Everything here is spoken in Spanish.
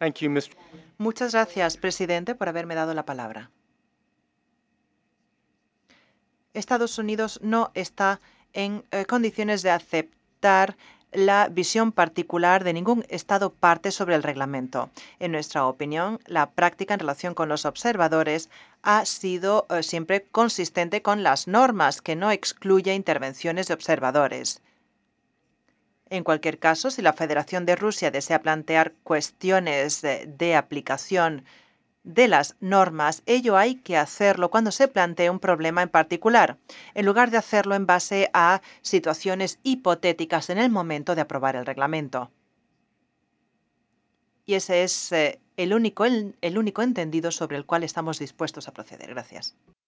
Thank you, Mr. Muchas gracias, presidente, por haberme dado la palabra. Estados Unidos no está en condiciones de aceptar la visión particular de ningún Estado parte sobre el reglamento. En nuestra opinión, la práctica en relación con los observadores ha sido siempre consistente con las normas, que no excluye intervenciones de observadores. En cualquier caso, si la Federación de Rusia desea plantear cuestiones de aplicación de las normas, ello hay que hacerlo cuando se plantee un problema en particular, en lugar de hacerlo en base a situaciones hipotéticas en el momento de aprobar el reglamento. Y ese es el único entendido sobre el cual estamos dispuestos a proceder. Gracias.